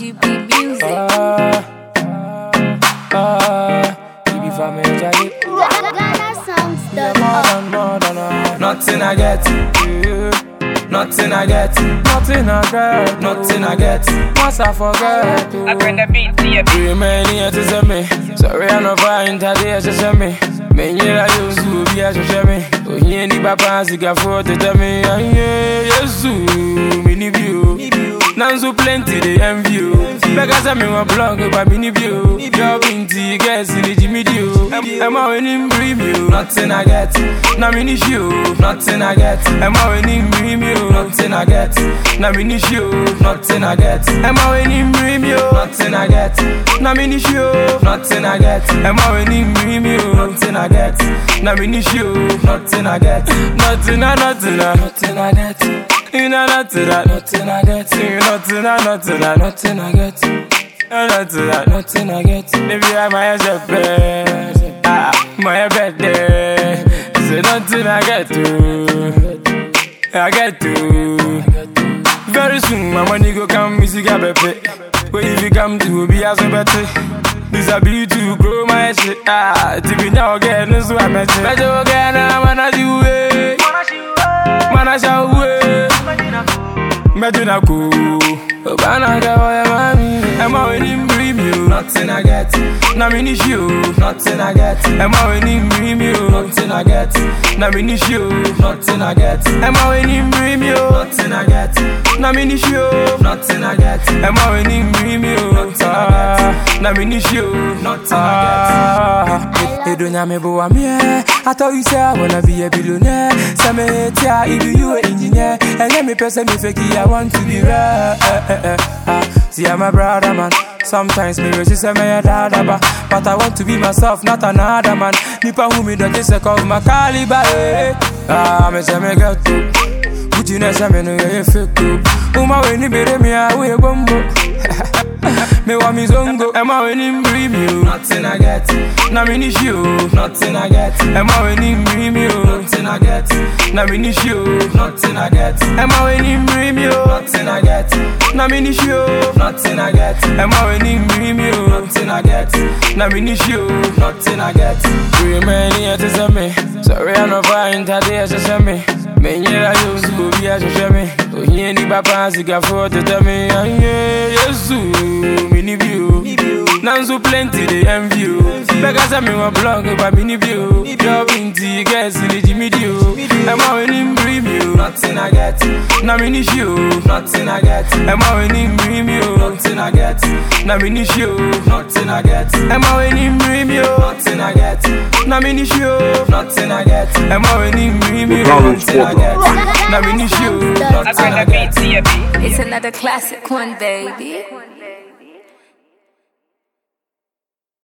GB Music. Baby family, Jackie. Ghana songs, More than nothing I get. Nothing I get. Nothing I get. Nothing I get. Once I forget. I bring the beat to you. Too many years to send me. Sorry, I'm not fine. Today, I just send me. Men I used to be as a shame. Oh, he ain't the papa, he got for to tell me. Yes, mini view. Now so plenty they envy you. Because I'm in my blog about mini view. You're binty, guess in the Jimmy Dio. I'm out in preview. Nothing I get. Now mini show. Nothing I get. I'm out in preview. Nothing I get. Now mini show. Nothing I get. I'm out in preview. Nothing I get. Now mini show. Nothing I get. I'm out in preview. Nothing I get. Now mini show. Nothing I get. Nothing I get. You know nothing I get. You nothing I get. Nothing I get. Maybe I might have bed. My bed there. Say nothing I get to. I get to. Very soon my money go come, music a bepe. But if you come to be as a better. This a be to grow my shit. To be now again, this is what I met you. Better again, I'm gonna do it. Mana shall we? Medina cool. Obana gawa mami. I'm out in preview. Nothing I get. Na mini show. Nothing I get. I'm out in preview. Nothing I get. Na mini show. Nothing I get. I'm out in preview. Nothing I get. Na mini show. Nothing I get. I'm out in preview. Nothing I get. Na mini show. Nothing I get. Hey, don't me boy, I thought you said I wanna be a billionaire. Some tia, if you an engineer, and let me person me fake I want to be rare. See, I'm a brother man. Sometimes me resist me a dada, but I want to be myself, not another man. Nipa who me don't take off my caliber. Me say me get to. Put you next time in a fake too. Uma when you beat me, I will bombo. Me want me zongo. Am I winning preview? Nothing I get. Na mini show. Nothing I get. Am I winning preview? Nothing I get. Na mini show. Nothing I get. Am I winning preview? Nothing I get. Na mini show. Nothing I get. Am I winning preview? Nothing I get. Na mini show. Nothing I get. Too many years to send me. Sorry, I'm not fine. Today I just send me. Men I used to be as a shame. Oh, he ain't the papa, he got for to tell me. Yes, mini view. Now so plenty they envy you. Because I'm in my blog about mini view. You're binty, guess in the Jimmy Dio. I'm out in preview. Nothing I get. Now mini show. Nothing I get. I'm out in preview. Nothing I get. Now mini show. Nothing I get. I'm out in preview. Nothing I get. Now mini show. Nothing I get. I'm out in preview. Nothing I get. Now mini show. Nothing I get. It's another classic one, baby.